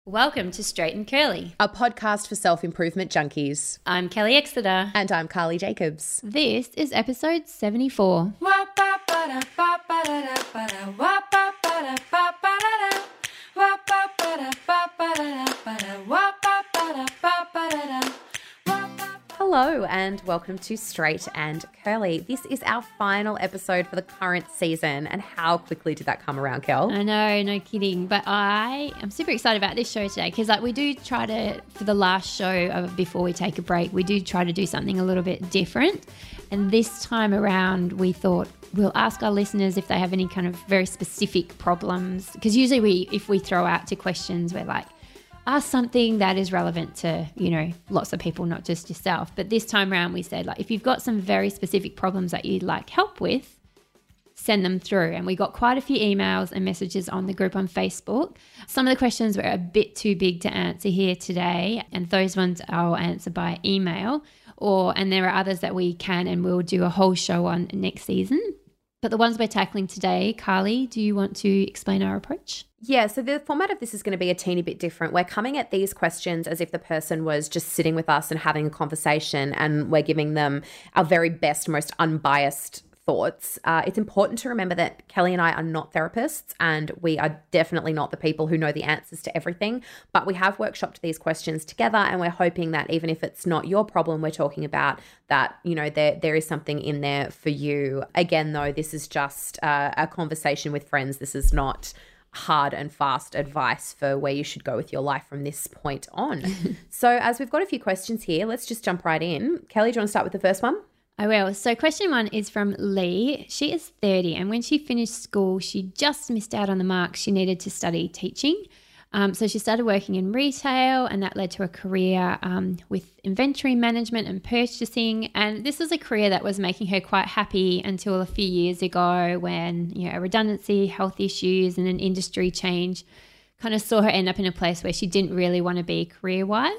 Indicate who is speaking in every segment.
Speaker 1: Welcome to Straight and Curly,
Speaker 2: a podcast for self-improvement junkies.
Speaker 1: I'm Kelly Exeter.
Speaker 2: And I'm Carly Jacobs.
Speaker 1: This is episode 74.
Speaker 2: Hello and welcome to Straight and Curly. This is our final episode for the current season, and how quickly did that come around, Kel?
Speaker 1: I know, no kidding. But I am super excited about this show today because we do try to, for the last show before we take a break, we do try to do something a little bit different. And this time around we thought we'll ask our listeners if they have any kind of very specific problems, because usually if we throw out to questions, we're like, ask something that is relevant to, lots of people, not just yourself. But this time around we said, if you've got some very specific problems that you'd like help with, send them through. And we got quite a few emails and messages on the group on Facebook. Some of the questions were a bit too big to answer here today, and those ones I'll answer by email. And there are others that we can and will do a whole show on next season. But the ones we're tackling today, Carly, do you want to explain our approach?
Speaker 2: Yeah, so the format of this is going to be a teeny bit different. We're coming at these questions as if the person was just sitting with us and having a conversation, and we're giving them our very best, most unbiased thoughts. It's important to remember that Kelly and I are not therapists, and we are definitely not the people who know the answers to everything, but we have workshopped these questions together, and we're hoping that even if it's not your problem we're talking about, that, there is something in there for you. Again, though, this is just a conversation with friends. This is not hard and fast advice for where you should go with your life from this point on. So as we've got a few questions here, let's just jump right in. Kelly, do you want to start with the first one?
Speaker 1: I will. So question 1 is from Lee. She is 30, and when she finished school, she just missed out on the mark she needed to study teaching. So she started working in retail, and that led to a career with inventory management and purchasing. And this was a career that was making her quite happy until a few years ago when, a redundancy, health issues, and an industry change kind of saw her end up in a place where she didn't really want to be career-wise.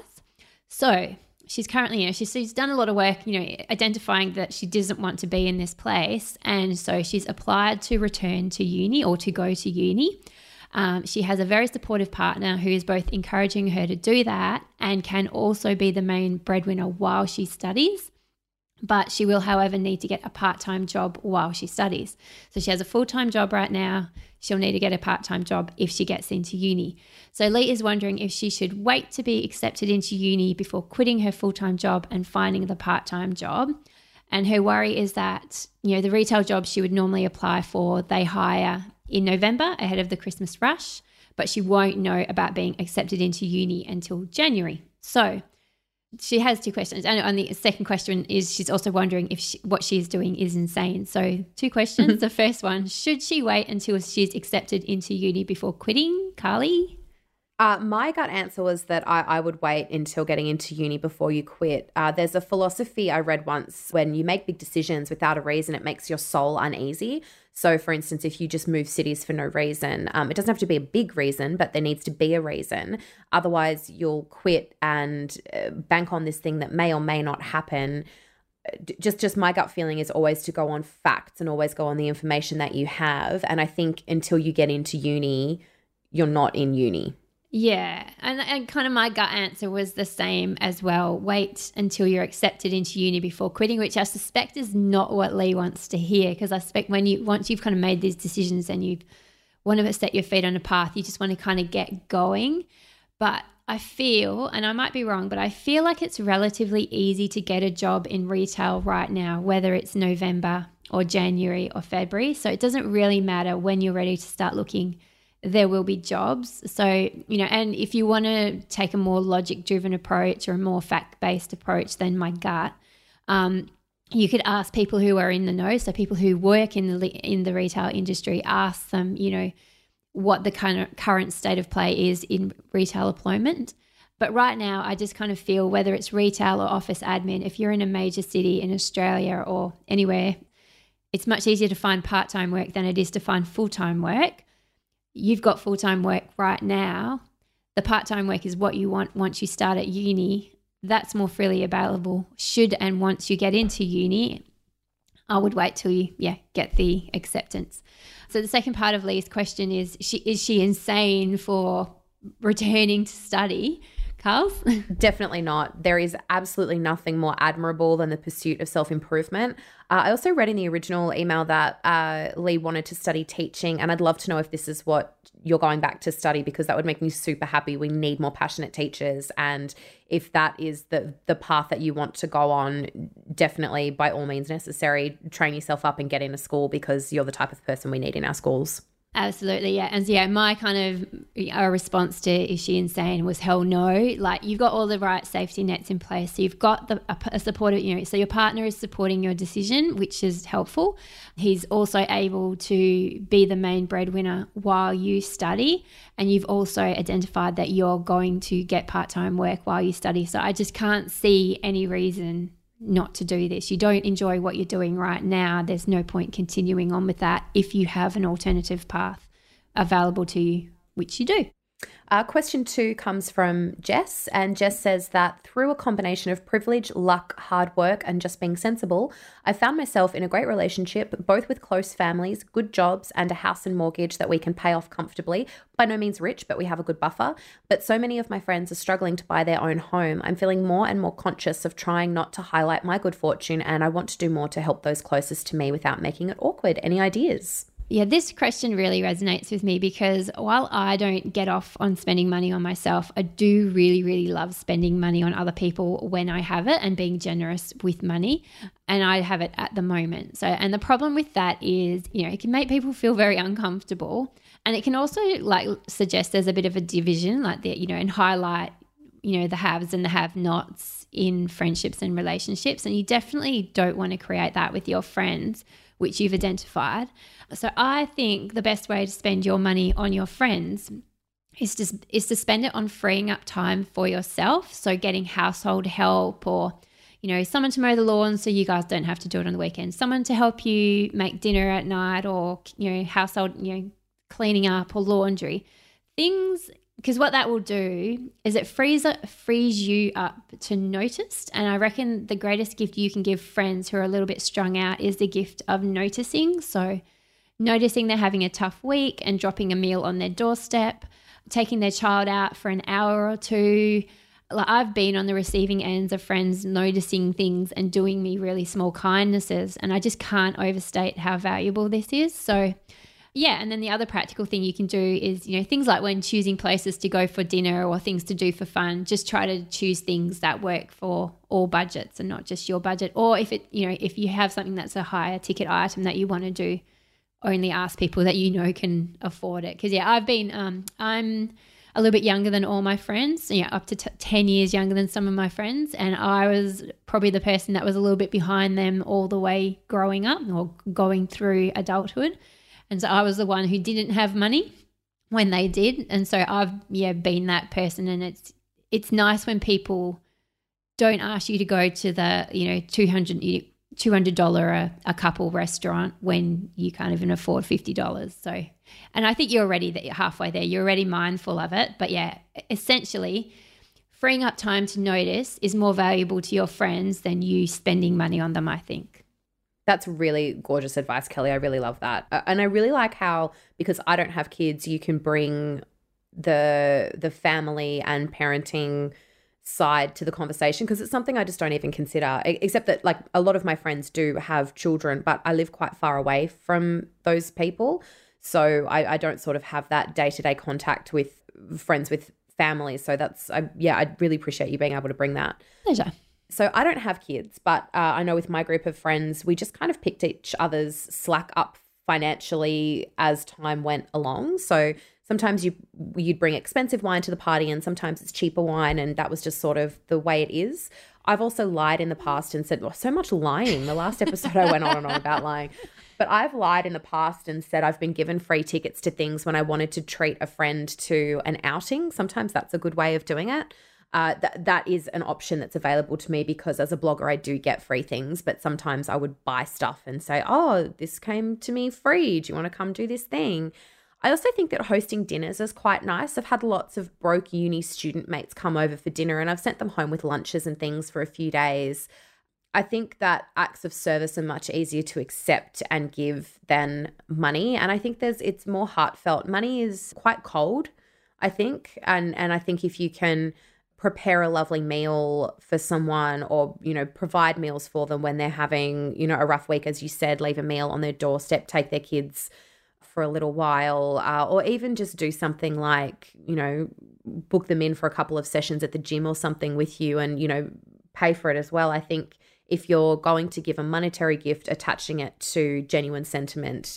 Speaker 1: So she's currently, she's done a lot of work, identifying that she doesn't want to be in this place. And so she's applied to return to uni or to go to uni. She has a very supportive partner who is both encouraging her to do that and can also be the main breadwinner while she studies. But she will, however, need to get a part-time job while she studies. So she has a full-time job right now. She'll need to get a part-time job if she gets into uni. So Lee is wondering if she should wait to be accepted into uni before quitting her full-time job and finding the part-time job. And her worry is that, the retail jobs she would normally apply for, they hire in November ahead of the Christmas rush, but she won't know about being accepted into uni until January. So she has 2 questions. And the second question is she's also wondering if what she's doing is insane. So 2 questions. The first one, should she wait until she's accepted into uni before quitting? Carly?
Speaker 2: My gut answer was that I would wait until getting into uni before you quit. There's a philosophy I read once: when you make big decisions without a reason, it makes your soul uneasy. So, for instance, if you just move cities for no reason, it doesn't have to be a big reason, but there needs to be a reason. Otherwise, you'll quit and bank on this thing that may or may not happen. Just my gut feeling is always to go on facts and always go on the information that you have. And I think until you get into uni, you're not in uni.
Speaker 1: Yeah, and kind of my gut answer was the same as well. Wait until you're accepted into uni before quitting, which I suspect is not what Lee wants to hear, because I suspect once you've kind of made these decisions and you want to set your feet on a path, you just want to kind of get going. But I feel, and I might be wrong, but I feel like it's relatively easy to get a job in retail right now, whether it's November or January or February. So it doesn't really matter when you're ready to start looking. There will be jobs. So, and if you want to take a more logic-driven approach or a more fact-based approach than my gut, you could ask people who are in the know, so people who work in the retail industry, ask them, what the kind of current state of play is in retail employment. But right now, I just kind of feel whether it's retail or office admin, if you're in a major city in Australia or anywhere, it's much easier to find part-time work than it is to find full-time work. You've got full-time work right now. The part-time work is what you want once you start at uni. That's more freely available once you get into uni. I would wait till you get the acceptance. So the second part of Lee's question is she insane for returning to study. Carls?
Speaker 2: Definitely not. There is absolutely nothing more admirable than the pursuit of self-improvement. I also read in the original email that Lee wanted to study teaching, and I'd love to know if this is what you're going back to study, because that would make me super happy. We need more passionate teachers, and if that is the path that you want to go on, definitely by all means necessary, train yourself up and get into school, because you're the type of person we need in our schools.
Speaker 1: Absolutely, yeah. And so, yeah, my kind of response to is she insane was hell no. Like, you've got all the right safety nets in place. So you've got a supportive, so your partner is supporting your decision, which is helpful. He's also able to be the main breadwinner while you study. And you've also identified that you're going to get part-time work while you study. So I just can't see any reason not to do this. You don't enjoy what you're doing right now. There's no point continuing on with that if you have an alternative path available to you, which you do.
Speaker 2: Question 2 comes from Jess, and Jess says that through a combination of privilege, luck, hard work, and just being sensible, I found myself in a great relationship, both with close families, good jobs, and a house and mortgage that we can pay off comfortably. By no means rich, but we have a good buffer. But so many of my friends are struggling to buy their own home. I'm feeling more and more conscious of trying not to highlight my good fortune, and I want to do more to help those closest to me without making it awkward. Any ideas?
Speaker 1: Yeah, this question really resonates with me, because while I don't get off on spending money on myself, I do really, really love spending money on other people when I have it and being generous with money. And I have it at the moment. So, and the problem with that is, it can make people feel very uncomfortable, and it can also suggest there's a bit of a division and highlight, the haves and the have-nots in friendships and relationships. And you definitely don't want to create that with your friends, which you've identified. So I think the best way to spend your money on your friends is to spend it on freeing up time for yourself. So getting household help, or, someone to mow the lawn so you guys don't have to do it on the weekend, someone to help you make dinner at night, or, household, cleaning up or laundry. Things, because what that will do is it frees you up to notice. And I reckon the greatest gift you can give friends who are a little bit strung out is the gift of noticing. So noticing they're having a tough week and dropping a meal on their doorstep, taking their child out for an hour or two. I've been on the receiving ends of friends noticing things and doing me really small kindnesses, and I just can't overstate how valuable this is. So yeah, and then the other practical thing you can do is, things like when choosing places to go for dinner or things to do for fun, just try to choose things that work for all budgets and not just your budget. Or if if you have something that's a higher ticket item that you want to do, only ask people that can afford it. Because I've been, I'm a little bit younger than all my friends, up to 10 years younger than some of my friends. And I was probably the person that was a little bit behind them all the way growing up or going through adulthood. And so I was the one who didn't have money when they did. And so I've, been that person. And it's nice when people don't ask you to go to the, $200 a couple restaurant when you can't even afford $50. So, and I think you're already halfway there. You're already mindful of it. But essentially freeing up time to notice is more valuable to your friends than you spending money on them, I think.
Speaker 2: That's really gorgeous advice, Kelly. I really love that. And I really like how, because I don't have kids, you can bring the family and parenting side to the conversation, because it's something I just don't even consider, except that a lot of my friends do have children, but I live quite far away from those people. So I don't sort of have that day-to-day contact with friends with families. So I really appreciate you being able to bring that.
Speaker 1: Pleasure.
Speaker 2: So I don't have kids, but I know with my group of friends, we just kind of picked each other's slack up financially as time went along. So sometimes you'd bring expensive wine to the party, and sometimes it's cheaper wine, and that was just sort of the way it is. I've also lied in the past and said, so much lying. The last episode I went on and on about lying. But I've lied in the past and said I've been given free tickets to things when I wanted to treat a friend to an outing. Sometimes that's a good way of doing it. That is an option that's available to me, because as a blogger, I do get free things, but sometimes I would buy stuff and say, this came to me free. Do you want to come do this thing? I also think that hosting dinners is quite nice. I've had lots of broke uni student mates come over for dinner, and I've sent them home with lunches and things for a few days. I think that acts of service are much easier to accept and give than money. And I think it's more heartfelt. Money is quite cold. I think. And I think if you can prepare a lovely meal for someone, or, you know, provide meals for them when they're having, you know, a rough week, as you said, leave a meal on their doorstep, take their kids for a little while, or even just do something like, you know, book them in for a couple of sessions at the gym or something with you, and, you know, pay for it as well. I think if you're going to give a monetary gift, attaching it to genuine sentiment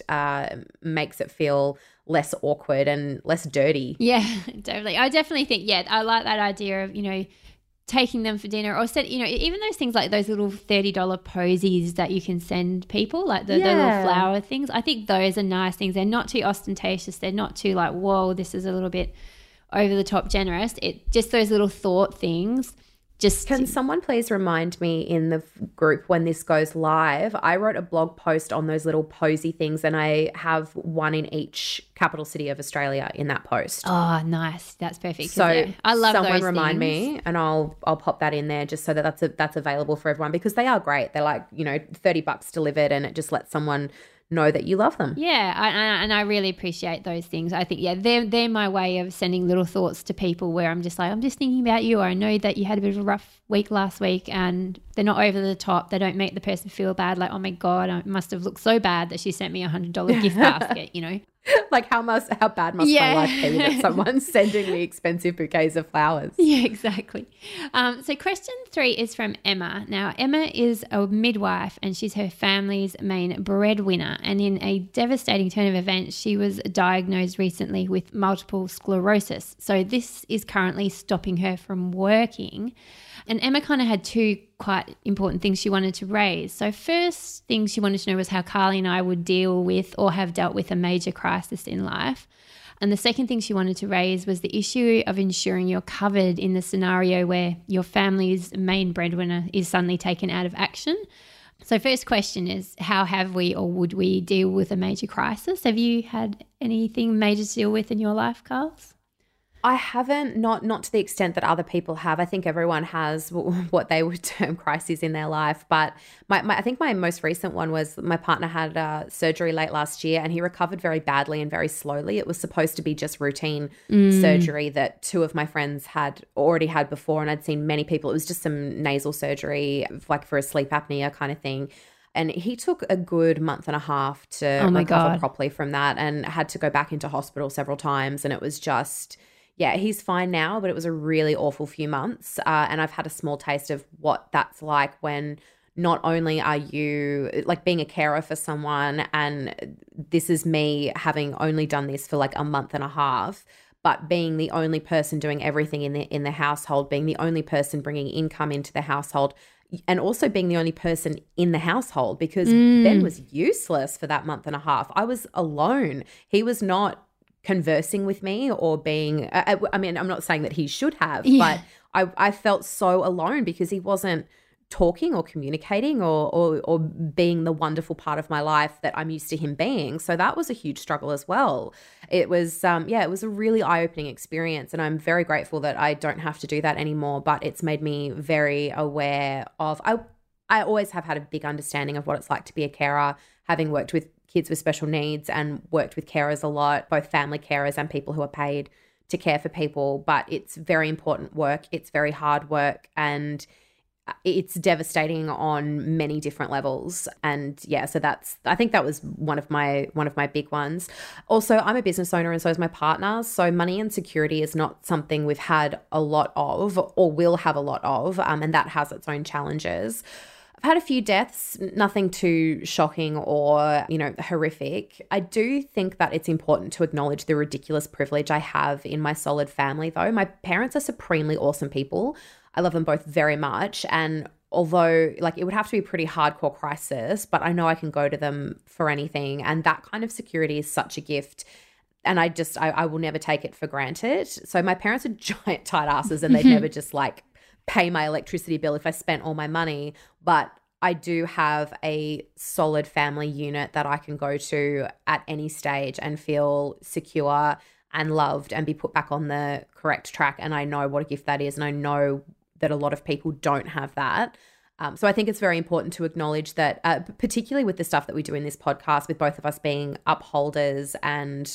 Speaker 2: makes it feel less awkward and less dirty.
Speaker 1: Yeah, definitely. I definitely think, yeah, I like that idea of, you know, taking them for dinner, or you know, even those things like those little $30 posies that you can send people, like the little flower things. I think those are nice things. They're not too ostentatious. They're not too like, whoa, this is a little bit over the top generous. It just those little thought things.
Speaker 2: Can someone please remind me in the group when this goes live? I wrote a blog post on those little posy things, and I have one in each capital city of Australia in that post.
Speaker 1: Oh, nice. That's perfect.
Speaker 2: So
Speaker 1: yeah, I love
Speaker 2: someone
Speaker 1: those
Speaker 2: remind
Speaker 1: things.
Speaker 2: me, and I'll pop that in there just so that that's available for everyone, because they are great. They're like, you know, $30 delivered, and it just lets someone know that you love them.
Speaker 1: Yeah, and I really appreciate those things. I think, yeah, they're my way of sending little thoughts to people where I'm just like, I'm just thinking about you, or I know that you had a bit of a rough week last week, and they're not over the top. They don't make the person feel bad, like, oh my God, I must have looked so bad that she sent me $100 gift basket, you know?
Speaker 2: Like how bad must my life be that someone's sending me expensive bouquets of flowers?
Speaker 1: Yeah, exactly. So question 3 is from Emma. Now, Emma is a midwife, and she's her family's main breadwinner. And in a devastating turn of events, she was diagnosed recently with multiple sclerosis. So this is currently stopping her from working. And Emma kind of had 2 quite important things she wanted to raise. So first thing she wanted to know was how Carly and I would deal with or have dealt with a major crisis in life. And the second thing she wanted to raise was the issue of ensuring you're covered in the scenario where your family's main breadwinner is suddenly taken out of action. So first question is, how have we or would we deal with a major crisis? Have you had anything major to deal with in your life, Carls?
Speaker 2: I haven't, not to the extent that other people have. I think everyone has what they would term crises in their life. But I think my most recent one was my partner had surgery late last year, and he recovered very badly and very slowly. It was supposed to be just routine surgery that 2 of my friends had already had before, and I'd seen many people. It was just some nasal surgery, like for a sleep apnea kind of thing. And he took a good month and a half to recover properly from that, and had to go back into hospital several times. And it was just... yeah, he's fine now, but it was a really awful few months. And I've had a small taste of what that's like when not only are you like being a carer for someone, and this is me having only done this for like a month and a half, but being the only person doing everything in the household, being the only person bringing income into the household, and also being the only person in the household, because Ben was useless for that month and a half. I was alone. He was not conversing with me or being, I mean, I'm not saying that he should have, but I felt so alone because he wasn't talking or communicating or being the wonderful part of my life that I'm used to him being. So that was a huge struggle as well. It was, it was a really eye-opening experience, and I'm very grateful that I don't have to do that anymore, but it's made me very aware of, I always have had a big understanding of what it's like to be a carer, having worked with kids with special needs and worked with carers a lot, both family carers and people who are paid to care for people. But it's very important work. It's very hard work, and it's devastating on many different levels. And yeah, so I think that was one of my big ones. Also, I'm a business owner, and so is my partner. So money and security is not something we've had a lot of or will have a lot of, and that has its own challenges. I've had a few deaths, nothing too shocking or, horrific. I do think that it's important to acknowledge the ridiculous privilege I have in my solid family, though. My parents are supremely awesome people. I love them both very much. And although, it would have to be a pretty hardcore crisis, but I know I can go to them for anything. And that kind of security is such a gift. And I will never take it for granted. So my parents are giant tight asses, and they'd never just pay my electricity bill if I spent all my money. But I do have a solid family unit that I can go to at any stage and feel secure and loved and be put back on the correct track. And I know what a gift that is. And I know that a lot of people don't have that. So I think it's very important to acknowledge that, particularly with the stuff that we do in this podcast, with both of us being upholders and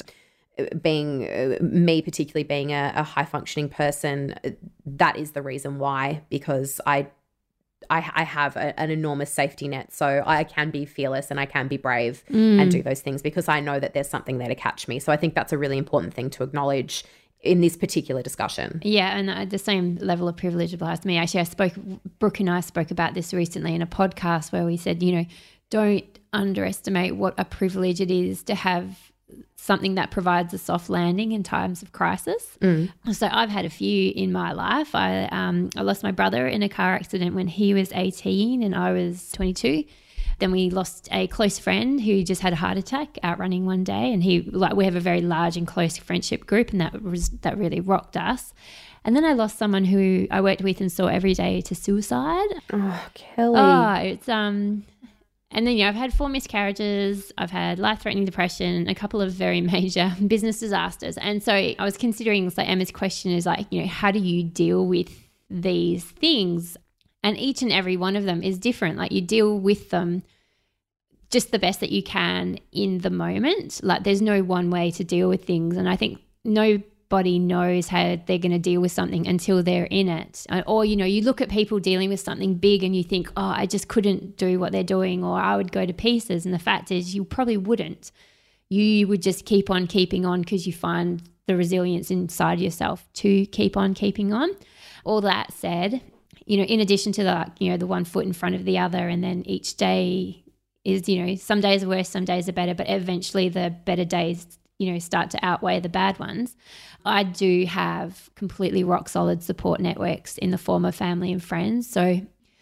Speaker 2: being me particularly being a high functioning person, that is the reason why, because I have an enormous safety net, so I can be fearless and I can be brave and do those things because I know that there's something there to catch me. So I think that's a really important thing to acknowledge in this particular discussion.
Speaker 1: Yeah, and the same level of privilege applies to me. Actually, Brooke and I spoke about this recently in a podcast where we said, don't underestimate what a privilege it is to have something that provides a soft landing in times of crisis. So I've had a few in my life. I lost my brother in a car accident when he was 18 and I was 22. Then we lost a close friend who just had a heart attack out running one day, and we have a very large and close friendship group, and that really rocked us. And then I lost someone who I worked with and saw every day to suicide.
Speaker 2: Oh, Kelly.
Speaker 1: Oh, it's and then I've had 4 miscarriages, I've had life-threatening depression, a couple of very major business disasters. And so I was considering, like Emma's question is like, how do you deal with these things? And each and every one of them is different. Like you deal with them just the best that you can in the moment. Like there's no one way to deal with things. And I think nobody knows how they're going to deal with something until they're in it. Or, you look at people dealing with something big and you think, oh, I just couldn't do what they're doing, or I would go to pieces. And the fact is you probably wouldn't. You would just keep on keeping on because you find the resilience inside yourself to keep on keeping on. All that said, in addition to the one foot in front of the other, and then each day is, some days are worse, some days are better, but eventually the better days, start to outweigh the bad ones. I do have completely rock solid support networks in the form of family and friends. So,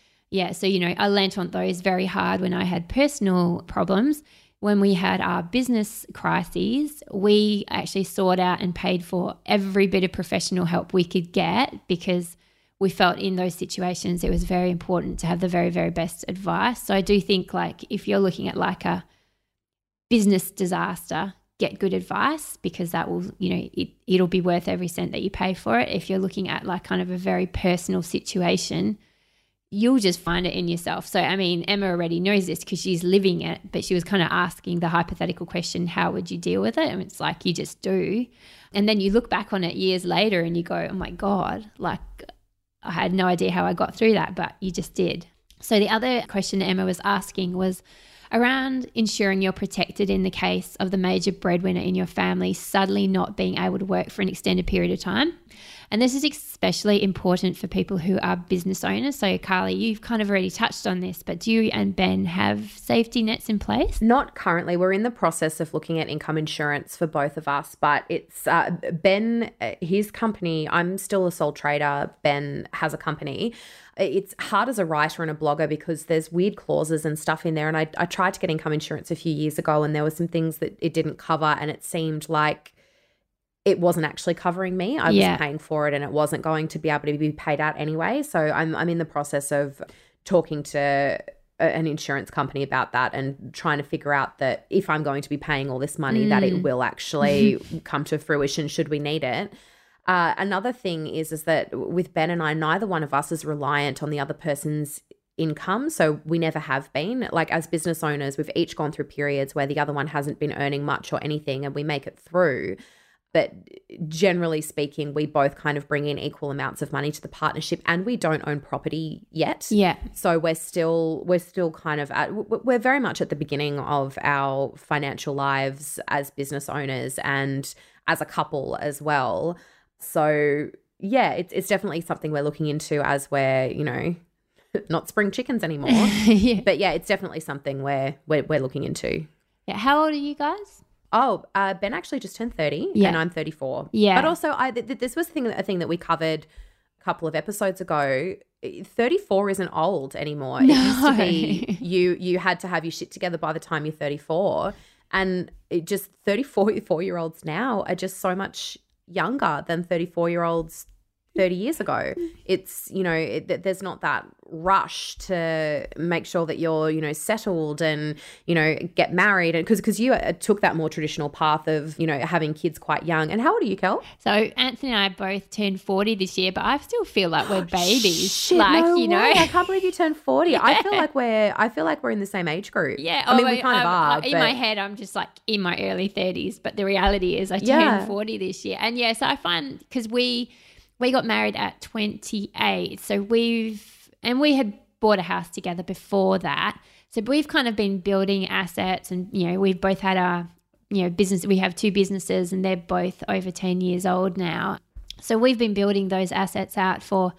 Speaker 1: I lent on those very hard when I had personal problems. When we had our business crises, we actually sought out and paid for every bit of professional help we could get because we felt in those situations it was very important to have the very, very best advice. So I do think like if you're looking at like a business disaster, get good advice because that will, it'll be worth every cent that you pay for it. If you're looking at like kind of a very personal situation, you'll just find it in yourself. So, I mean, Emma already knows this because she's living it, but she was kind of asking the hypothetical question, how would you deal with it? And it's like you just do. And then you look back on it years later and you go, oh my God, like I had no idea how I got through that, but you just did. So the other question that Emma was asking was around ensuring you're protected in the case of the major breadwinner in your family suddenly not being able to work for an extended period of time. And this is especially important for people who are business owners. So Carly, you've kind of already touched on this, but do you and Ben have safety nets in place?
Speaker 2: Not currently. We're in the process of looking at income insurance for both of us, but it's Ben, his company, I'm still a sole trader. Ben has a company. It's hard as a writer and a blogger because there's weird clauses and stuff in there. And I tried to get income insurance a few years ago and there were some things that it didn't cover and it seemed like it wasn't actually covering me. I was paying for it and it wasn't going to be able to be paid out anyway. So I'm in the process of talking to an insurance company about that and trying to figure out that if I'm going to be paying all this money that it will actually come to fruition should we need it. Another thing is that with Ben and I, neither one of us is reliant on the other person's income. So we never have been. Like as business owners, we've each gone through periods where the other one hasn't been earning much or anything and we make it through. But generally speaking, we both kind of bring in equal amounts of money to the partnership and we don't own property yet.
Speaker 1: Yeah.
Speaker 2: So we're still kind of we're very much at the beginning of our financial lives as business owners and as a couple as well. So yeah, it's definitely something we're looking into as we're, not spring chickens anymore.
Speaker 1: Yeah.
Speaker 2: But yeah, it's definitely something we're looking into.
Speaker 1: Yeah. How old are you guys?
Speaker 2: Oh, Ben actually just turned 30 and I'm 34.
Speaker 1: Yeah.
Speaker 2: But also this was a thing that we covered a couple of episodes ago. 34 isn't old anymore.
Speaker 1: No.
Speaker 2: It used to be you had to have your shit together by the time you're 34. And it just 34-year-olds now are just so much younger than 34-year-olds 30 years ago. It's, there's not that rush to make sure that you're, settled and, get married. And because you took that more traditional path of, having kids quite young. And how old are you, Kel?
Speaker 1: So Anthony and I both turned 40 this year, but I still feel like we're babies.
Speaker 2: Shit,
Speaker 1: like,
Speaker 2: no way. I can't believe you turned 40. Yeah. I feel like we're in the same age group.
Speaker 1: Yeah.
Speaker 2: I mean, we kind of are.
Speaker 1: In my head, I'm just like in my early 30s, but the reality is I turned 40 this year. And so I find, because we got married at 28. So we had bought a house together before that. So we've kind of been building assets, and, we've both had our, business. We have 2 businesses and they're both over 10 years old now. So we've been building those assets out for,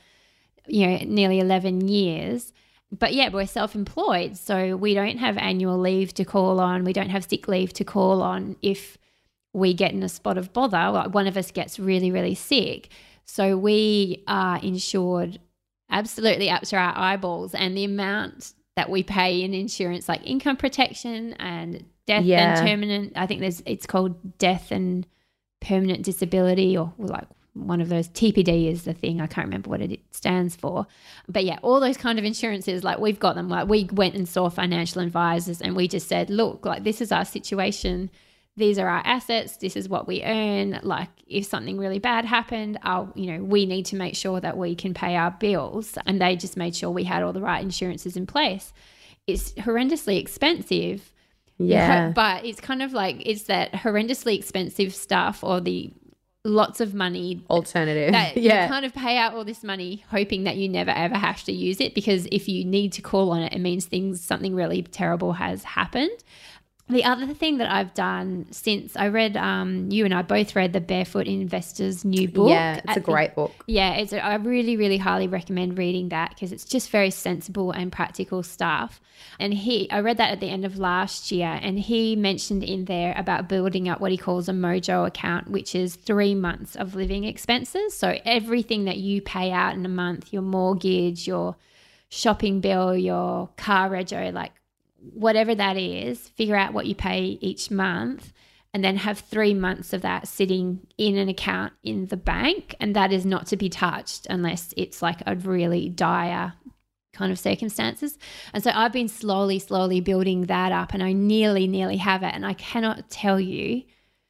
Speaker 1: nearly 11 years. But yeah, we're self-employed. So we don't have annual leave to call on. We don't have sick leave to call on if we get in a spot of bother, like one of us gets really, really sick. So we are insured absolutely up to our eyeballs, and the amount that we pay in insurance, like income protection and death and permanent, I think it's called death and permanent disability, or like one of those. TPD is the thing. I can't remember what it stands for. But yeah, all those kind of insurances, like we've got them. Like we went and saw financial advisors and we just said, look, like this is our situation. These are our assets. This is what we earn. Like if something really bad happened, we need to make sure that we can pay our bills. And they just made sure we had all the right insurances in place. It's horrendously expensive.
Speaker 2: Yeah.
Speaker 1: But it's kind of like, it's that horrendously expensive stuff, or the lots of money
Speaker 2: alternative.
Speaker 1: You kind of pay out all this money hoping that you never ever have to use it, because if you need to call on it, it means something really terrible has happened. The other thing that I've done since I read, you and I both read the Barefoot Investor's new book.
Speaker 2: Yeah, it's a great book.
Speaker 1: Yeah, I really, really highly recommend reading that, because it's just very sensible and practical stuff. And I read that at the end of last year, and he mentioned in there about building up what he calls a mojo account, which is 3 months of living expenses. So everything that you pay out in a month, your mortgage, your shopping bill, your car rego, like whatever that is, figure out what you pay each month, and then have 3 months of that sitting in an account in the bank. And that is not to be touched unless it's like a really dire kind of circumstances. And so I've been slowly building that up, and I nearly have it. And I cannot tell you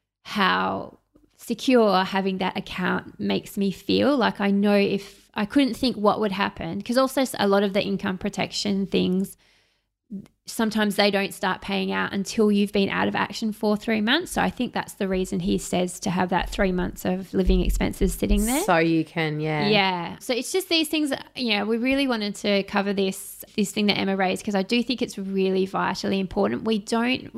Speaker 1: how secure having that account makes me feel. Like I know if I couldn't think what would happen, because also a lot of the income protection things, sometimes they don't start paying out until you've been out of action for 3 months. So I think that's the reason he says to have that 3 months of living expenses sitting there.
Speaker 2: So you can,
Speaker 1: Yeah. So it's just these things that, we really wanted to cover this thing that Emma raised, because I do think it's really vitally important. We don't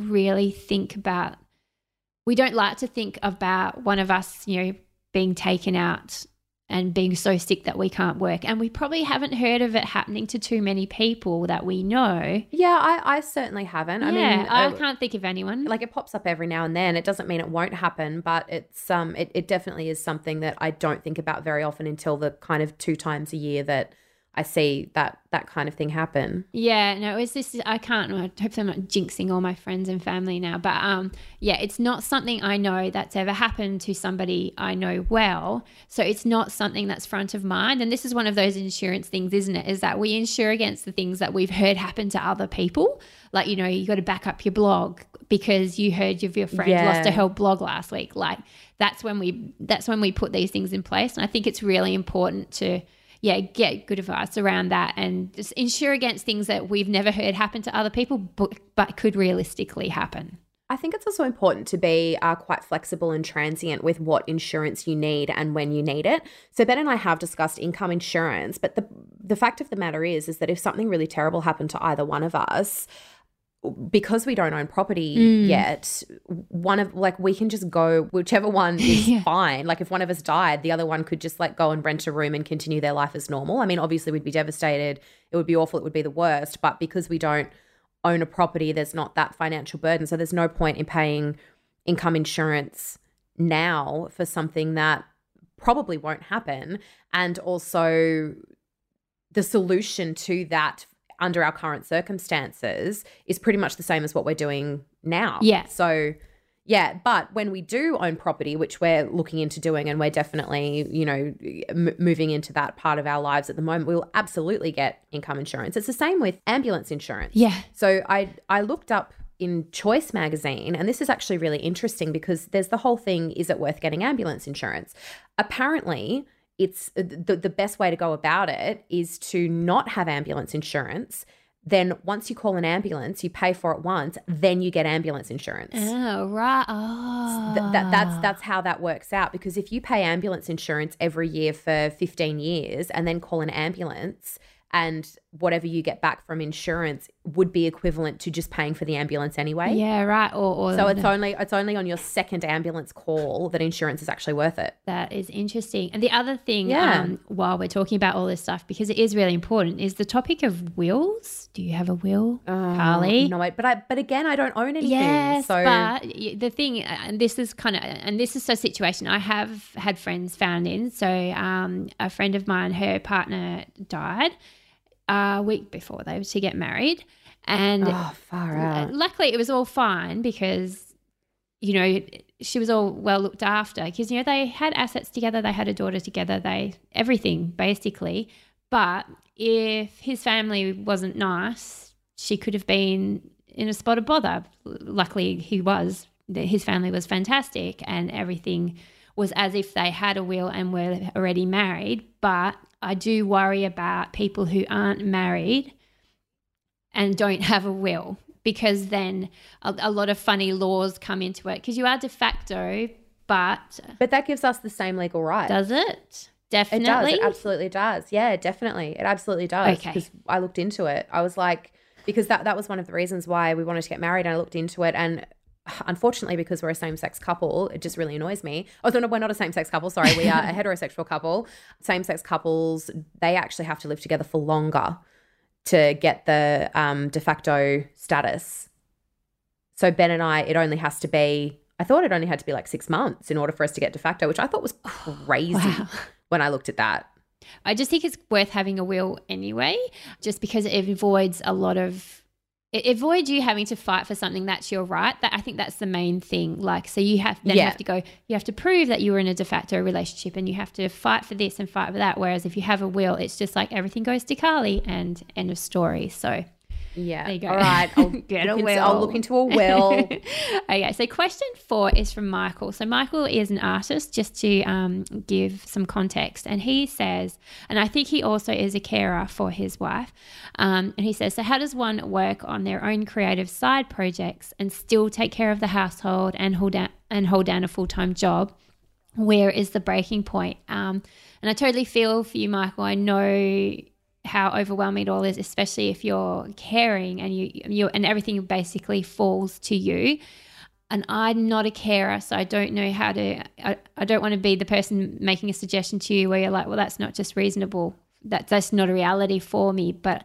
Speaker 1: like to think about one of us, being taken out and being so sick that we can't work. And we probably haven't heard of it happening to too many people that we know.
Speaker 2: Yeah, I certainly haven't.
Speaker 1: I can't think of anyone.
Speaker 2: Like it pops up every now and then. It doesn't mean it won't happen, but it's it definitely is something that I don't think about very often until the kind of 2 times a year that I see that kind of thing happen.
Speaker 1: Yeah, no, I hope I'm not jinxing all my friends and family now, but it's not something I know that's ever happened to somebody I know well. So it's not something that's front of mind. And this is one of those insurance things, isn't it? Is that we insure against the things that we've heard happen to other people. Like, you got to back up your blog because you heard your friend lost her blog last week. Like that's when we put these things in place. And I think it's really important to get good advice around that and just insure against things that we've never heard happen to other people, but could realistically happen.
Speaker 2: I think it's also important to be quite flexible and transient with what insurance you need and when you need it. So Ben and I have discussed income insurance, but the fact of the matter is that if something really terrible happened to either one of us, because we don't own property yet, we can just go, whichever one is fine. Like if one of us died, the other one could just go and rent a room and continue their life as normal. I mean, obviously we'd be devastated. It would be awful. It would be the worst. But because we don't own a property, there's not that financial burden. So there's no point in paying income insurance now for something that probably won't happen. And also the solution to that under our current circumstances is pretty much the same as what we're doing now.
Speaker 1: Yeah.
Speaker 2: So Yeah, but when we do own property, which we're looking into doing, and we're definitely, moving into that part of our lives at the moment, we'll absolutely get income insurance. It's the same with ambulance insurance.
Speaker 1: Yeah.
Speaker 2: So I looked up in Choice magazine, and this is actually really interesting because there's the whole thing, is it worth getting ambulance insurance? Apparently, it's the best way to go about it is to not have ambulance insurance. Then once you call an ambulance, you pay for it once, then you get ambulance insurance.
Speaker 1: Oh, right. Oh.
Speaker 2: That's how that works out, because if you pay ambulance insurance every year for 15 years and then call an ambulance, and whatever you get back from insurance would be equivalent to just paying for the ambulance anyway.
Speaker 1: Yeah, right. Or
Speaker 2: so it's only on your second ambulance call that insurance is actually worth it.
Speaker 1: That is interesting. And the other thing,
Speaker 2: Yeah.
Speaker 1: While we're talking about all this stuff, because it is really important, is the topic of wills. Do you have a will, Carly?
Speaker 2: No, but again, I don't own anything.
Speaker 1: Yes,
Speaker 2: so
Speaker 1: but the thing, and this is a situation I have had friends found in. So a friend of mine, her partner died a week before they were to get married, and
Speaker 2: far out.
Speaker 1: Luckily it was all fine because she was all well looked after, because they had assets together, they had a daughter together, everything basically. But if his family wasn't nice, she could have been in a spot of bother. Luckily his family was fantastic and everything was as if they had a will and were already married. But I do worry about people who aren't married and don't have a will, because then a lot of funny laws come into it, because you are de facto, but
Speaker 2: that gives us the same legal right.
Speaker 1: Does it? Definitely.
Speaker 2: It does. It absolutely does. Yeah, definitely. It absolutely does.
Speaker 1: Okay.
Speaker 2: Because I looked into it. I was like, because that was one of the reasons why we wanted to get married. And I looked into it, and unfortunately, because we're a same-sex couple, it just really annoys me. Oh, no, we're not a same-sex couple. Sorry, we are a heterosexual couple. Same-sex couples, they actually have to live together for longer to get the de facto status. So Ben and I, I thought it only had to be like 6 months in order for us to get de facto, which I thought was crazy when I looked at that.
Speaker 1: I just think it's worth having a will anyway, just because it avoids it avoids you having to fight for something that's your right. I think that's the main thing. Like, so you have to prove that you were in a de facto relationship, and you have to fight for this and fight for that. Whereas if you have a will, it's just like everything goes to Carly and end of story. So
Speaker 2: yeah.
Speaker 1: There you go.
Speaker 2: All right. I'll look into a will.
Speaker 1: Okay. So question 4 is from Michael. So Michael is an artist, just to give some context. And he says, and I think he also is a carer for his wife. And he says, so how does one work on their own creative side projects and still take care of the household and hold down a full-time job? Where is the breaking point? And I totally feel for you, Michael. I know how overwhelming it all is, especially if you're caring and you and everything basically falls to you. And I'm not a carer, so I don't know how to. I don't want to be the person making a suggestion to you where you're like, well, that's not just reasonable. That's not a reality for me. But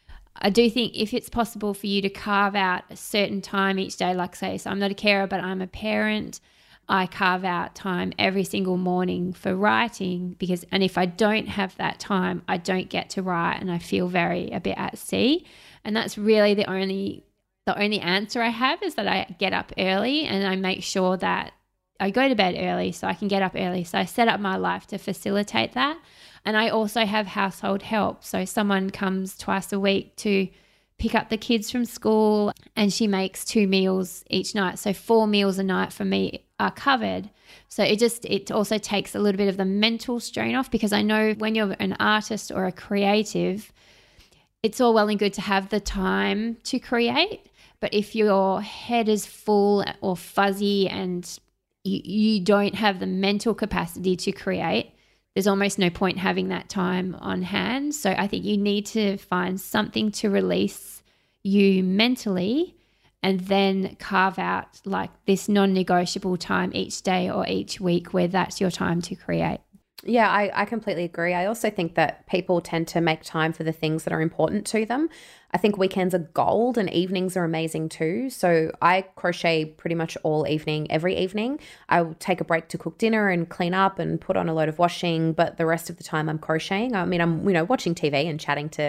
Speaker 1: I do think if it's possible for you to carve out a certain time each day, like say, so I'm not a carer, but I'm a parent. I carve out time every single morning for writing, and if I don't have that time, I don't get to write, and I feel a bit at sea. And that's really the only answer I have, is that I get up early and I make sure that I go to bed early so I can get up early. So I set up my life to facilitate that. And I also have household help. So someone comes twice a week to pick up the kids from school, and she makes 2 meals each night. So 4 meals a night for me are covered. So it also takes a little bit of the mental strain off, because I know when you're an artist or a creative, it's all well and good to have the time to create. But if your head is full or fuzzy and you don't have the mental capacity to create, there's almost no point having that time on hand. So I think you need to find something to release you mentally, and then carve out like this non-negotiable time each day or each week where that's your time to create.
Speaker 2: Yeah, I completely agree. I also think that people tend to make time for the things that are important to them. I think weekends are gold and evenings are amazing too. So I crochet pretty much all evening, every evening. I will take a break to cook dinner and clean up and put on a load of washing, but the rest of the time I'm crocheting. I mean, I'm watching TV and chatting to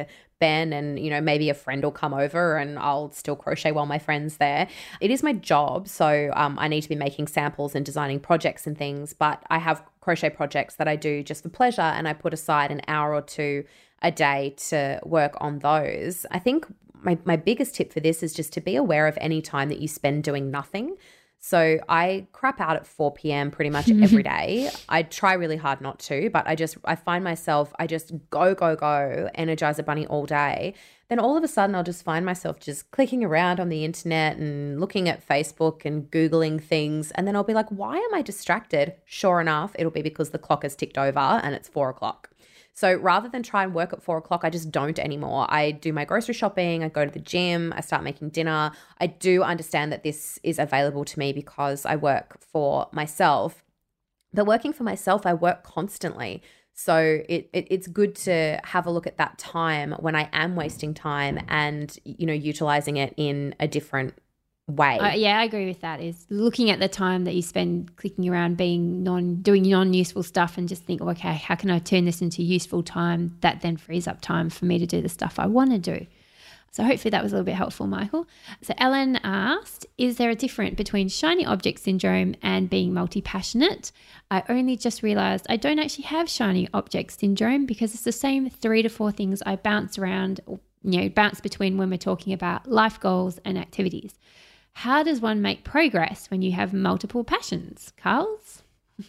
Speaker 2: Ben and, maybe a friend will come over and I'll still crochet while my friend's there. It is my job. So I need to be making samples and designing projects and things, but I have crochet projects that I do just for pleasure, and I put aside an hour or two a day to work on those. I think my biggest tip for this is just to be aware of any time that you spend doing nothing. So I crap out at 4 p.m. pretty much every day. I try really hard not to, but I find myself, I just go, Energizer Bunny all day. Then all of a sudden I'll just find myself just clicking around on the internet and looking at Facebook and Googling things. And then I'll be like, why am I distracted? Sure enough, it'll be because the clock has ticked over and it's 4 o'clock. So rather than try and work at 4 o'clock, I just don't anymore. I do my grocery shopping, I go to the gym, I start making dinner. I do understand that this is available to me because I work for myself. But working for myself, I work constantly. So it's good to have a look at that time when I am wasting time and, utilizing it in a different way.
Speaker 1: Yeah, I agree with that. Is looking at the time that you spend clicking around doing non-useful stuff and just think, okay, how can I turn this into useful time that then frees up time for me to do the stuff I want to do. So hopefully that was a little bit helpful, Michael. So Ellen asked, is there a difference between shiny object syndrome and being multi-passionate? I only just realised I don't actually have shiny object syndrome because it's the same 3 to 4 things I bounce between when we're talking about life goals and activities. How does one make progress when you have multiple passions? Carls?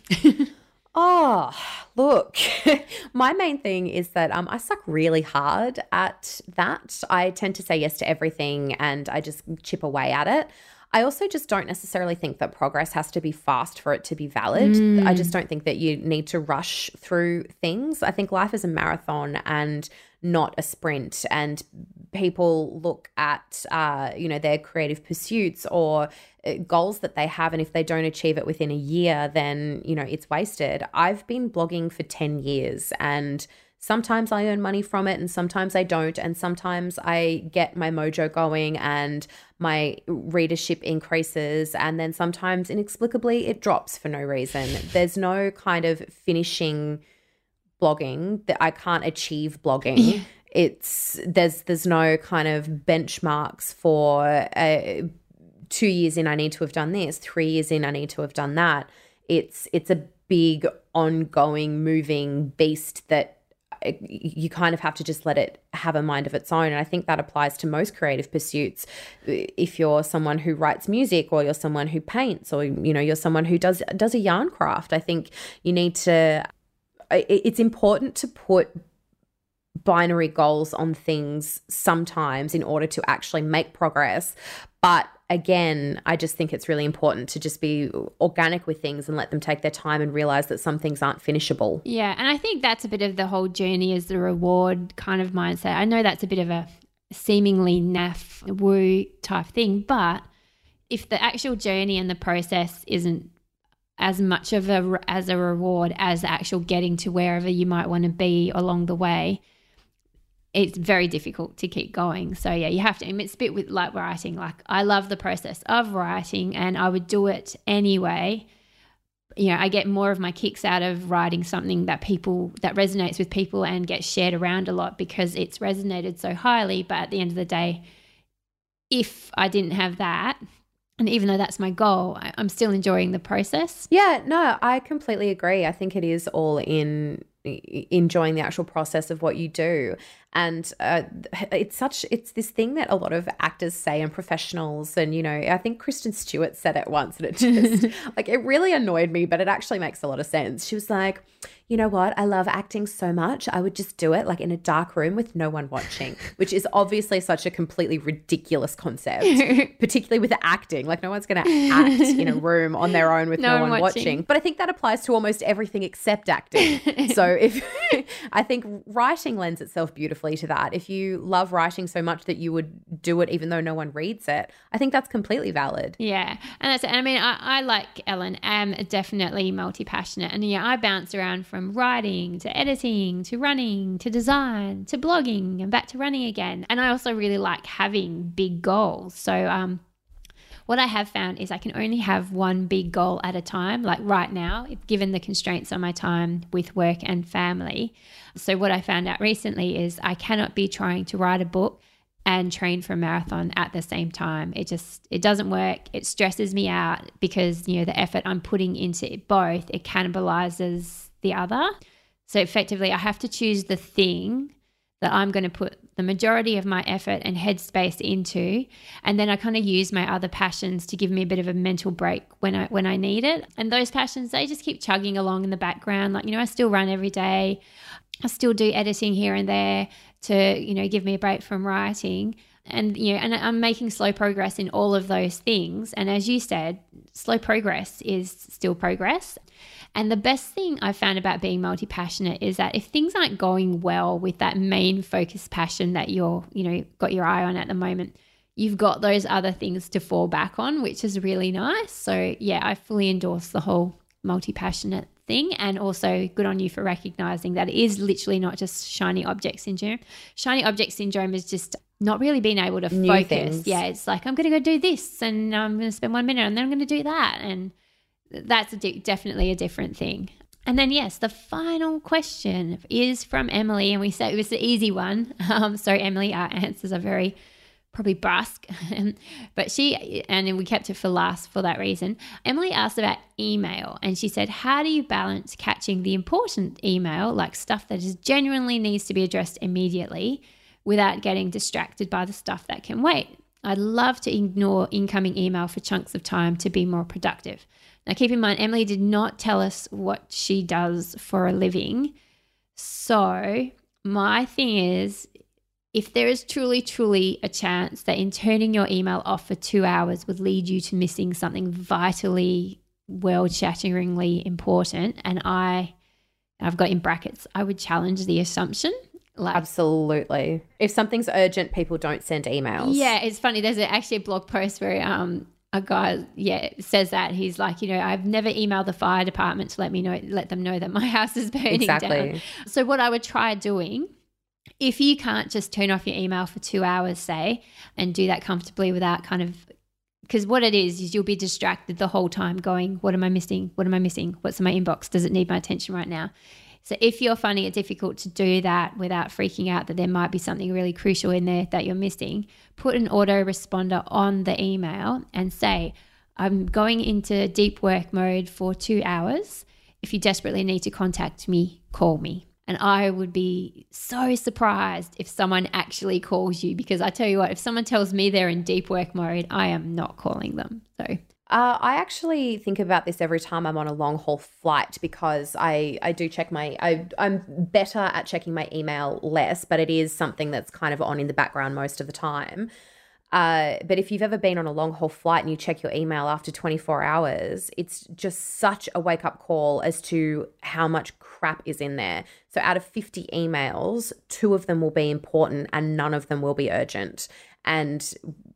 Speaker 2: Oh, look, my main thing is that I suck really hard at that. I tend to say yes to everything and I just chip away at it. I also just don't necessarily think that progress has to be fast for it to be valid. I just don't think that you need to rush through things. I think life is a marathon and not a sprint, and people look at, their creative pursuits or goals that they have, and if they don't achieve it within a year, then, it's wasted. I've been blogging for 10 years and sometimes I earn money from it and sometimes I don't, and sometimes I get my mojo going and my readership increases, and then sometimes inexplicably it drops for no reason. There's no kind of finishing blogging that I can't achieve blogging. There's no kind of benchmarks for 2 years in I need to have done this, 3 years in I need to have done that. It's a big ongoing moving beast that you kind of have to just let it have a mind of its own. And I think that applies to most creative pursuits. If you're someone who writes music, or you're someone who paints, or, you're someone who does a yarn craft, I think you need to, it's important to put binary goals on things sometimes in order to actually make progress. But again, I just think it's really important to just be organic with things and let them take their time and realize that some things aren't finishable.
Speaker 1: Yeah, and I think that's a bit of the whole journey as the reward kind of mindset. I know that's a bit of a seemingly naff woo type thing, but if the actual journey and the process isn't as much of a reward as the actual getting to wherever you might want to be along the way, it's very difficult to keep going. So yeah, you have to, it's a bit with like writing. Like I love the process of writing and I would do it anyway. I get more of my kicks out of writing something that resonates with people and gets shared around a lot because it's resonated so highly. But at the end of the day, if I didn't have that, and even though that's my goal, I'm still enjoying the process.
Speaker 2: Yeah, no, I completely agree. I think it is all in enjoying the actual process of what you do. And it's this thing that a lot of actors say and professionals, and I think Kristen Stewart said it once, and it just like it really annoyed me, but it actually makes a lot of sense. She was like, you know what, I love acting so much, I would just do it like in a dark room with no one watching, which is obviously such a completely ridiculous concept, particularly with acting. Like no one's going to act in a room on their own with no one watching. But I think that applies to almost everything except acting. So I think writing lends itself beautifully to that. If you love writing so much that you would do it even though no one reads it, I think that's completely valid.
Speaker 1: Yeah. And that's it. I mean, I like Ellen, am definitely multi-passionate. And yeah, I bounce around from writing to editing to running to design to blogging and back to running again. And I also really like having big goals. So what I have found is I can only have one big goal at a time, like right now, given the constraints on my time with work and family. So what I found out recently is I cannot be trying to write a book and train for a marathon at the same time. It doesn't work. It stresses me out because, you know, the effort I'm putting into both, it cannibalizes the other. So effectively I have to choose the thing that I'm going to put the majority of my effort and headspace into, and then I kind of use my other passions to give me a bit of a mental break when I need it. And those passions, they just keep chugging along in the background. Like, you know, I still run every day. I still do editing here and there to, you know, give me a break from writing. And, you know, and I'm making slow progress in all of those things. And as you said, slow progress is still progress. And the best thing I've found about being multi-passionate is that if things aren't going well with that main focus passion that you're, you know, got your eye on at the moment, you've got those other things to fall back on, which is really nice. So yeah, I fully endorse the whole multi-passionate thing, and also good on you for recognizing that it is literally not just shiny object syndrome. Shiny object syndrome is just not really being able to focus.
Speaker 2: Things.
Speaker 1: Yeah, it's like, I'm going to go do this and I'm going to spend 1 minute and then I'm going to do that. And that's definitely a different thing. And then, yes, the final question is from Emily, and we said it was the easy one. Sorry, Emily, our answers are very probably brusque, but and we kept it for last for that reason. Emily asked about email, and she said, how do you balance catching the important email, like stuff that is genuinely needs to be addressed immediately, without getting distracted by the stuff that can wait? I'd love to ignore incoming email for chunks of time to be more productive. Now, keep in mind, Emily did not tell us what she does for a living. So my thing is, if there is truly, truly a chance that in turning your email off for 2 hours would lead you to missing something vitally, world-shatteringly important, and I've got in brackets, I would challenge the assumption. Like,
Speaker 2: absolutely. If something's urgent, people don't send emails.
Speaker 1: Yeah, it's funny. There's actually a blog post where a guy, says that. He's like, you know, I've never emailed the fire department to let them know that my house is burning down. So what I would try doing, if you can't just turn off your email for 2 hours, say, and do that comfortably without kind of, because what it is you'll be distracted the whole time going, what am I missing? What am I missing? What's in my inbox? Does it need my attention right now? So if you're finding it difficult to do that without freaking out that there might be something really crucial in there that you're missing, put an autoresponder on the email and say, I'm going into deep work mode for 2 hours. If you desperately need to contact me, call me. And I would be so surprised if someone actually calls you, because I tell you what, if someone tells me they're in deep work mode, I am not calling them. So
Speaker 2: I actually think about this every time I'm on a long haul flight, because I do check I'm better at checking my email less, but it is something that's kind of on in the background most of the time. But if you've ever been on a long haul flight and you check your email after 24 hours, it's just such a wake up call as to how much crap is in there. So out of 50 emails, 2 of them will be important and none of them will be urgent. And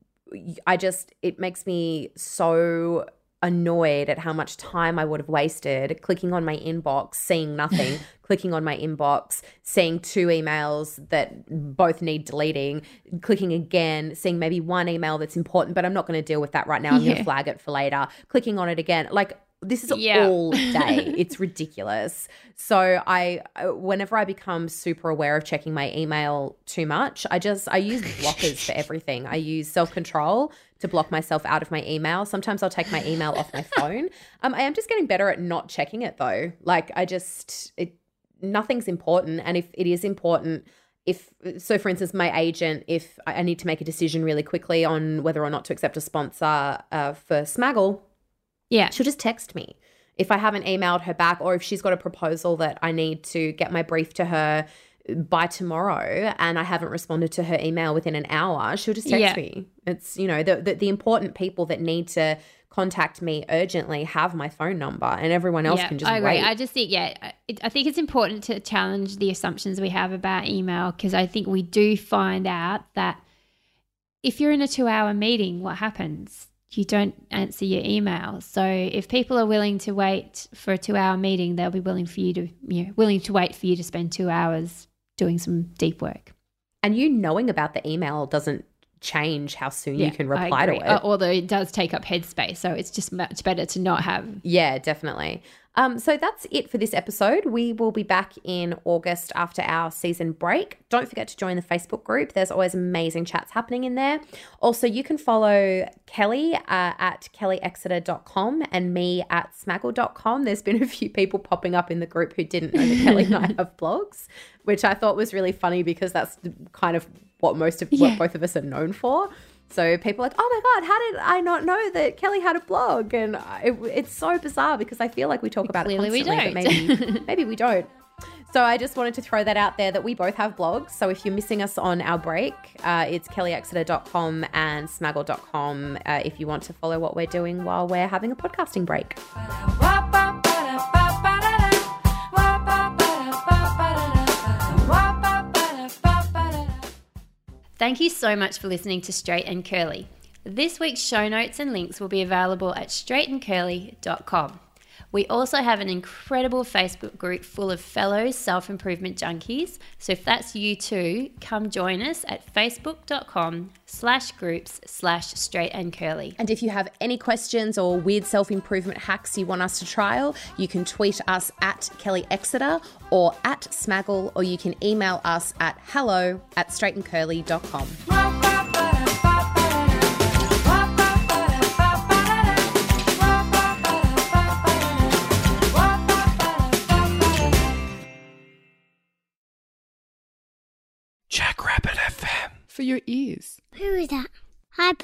Speaker 2: it makes me so annoyed at how much time I would have wasted clicking on my inbox, seeing nothing, clicking on my inbox, seeing 2 emails that both need deleting, clicking again, seeing maybe 1 email that's important, but I'm not going to deal with that right now. I'm going to flag it for later, clicking on it again. Like, this is all day. It's ridiculous. So whenever I become super aware of checking my email too much, I use blockers for everything. I use self-control to block myself out of my email. Sometimes I'll take my email off my phone. I am just getting better at not checking it though. Like, nothing's important. And if it is important, for instance, my agent, if I need to make a decision really quickly on whether or not to accept a sponsor for Smaggle, she'll just text me. If I haven't emailed her back, or if she's got a proposal that I need to get my brief to her by tomorrow and I haven't responded to her email within an hour, she'll just text me. It's, you know, the important people that need to contact me urgently have my phone number, and everyone else can just wait.
Speaker 1: I just think, I think it's important to challenge the assumptions we have about email, because I think we do find out that if you're in a 2-hour meeting, what happens? You don't answer your email. So if people are willing to wait for a 2-hour meeting, they'll be willing to wait for you to spend 2 hours doing some deep work.
Speaker 2: And you knowing about the email doesn't change how soon you can reply to it.
Speaker 1: Although it does take up headspace, so it's just much better to not have.
Speaker 2: Yeah, definitely. So that's it for this episode. We will be back in August after our season break. Don't forget to join the Facebook group. There's always amazing chats happening in there. Also, you can follow Kelly at kellyexeter.com and me at smaggle.com. There's been a few people popping up in the group who didn't know that Kelly and I have blogs, which I thought was really funny because that's kind of what what both of us are known for. So people are like, oh my God, how did I not know that Kelly had a blog? And it's so bizarre because I feel like we talk about it constantly, but maybe we don't. So I just wanted to throw that out there that we both have blogs. So if you're missing us on our break, it's kellyexeter.com and smaggle.com if you want to follow what we're doing while we're having a podcasting break.
Speaker 1: Thank you so much for listening to Straight and Curly. This week's show notes and links will be available at straightandcurly.com. We also have an incredible Facebook group full of fellow self-improvement junkies. So if that's you too, come join us at facebook.com/groups/straightandcurly.
Speaker 2: And if you have any questions or weird self-improvement hacks you want us to trial, you can tweet us at Kelly Exeter or at Smaggle, or you can email us at hello@straightandcurly.com.
Speaker 3: Jackrabbit FM for your ears.
Speaker 4: Who is that? Hi,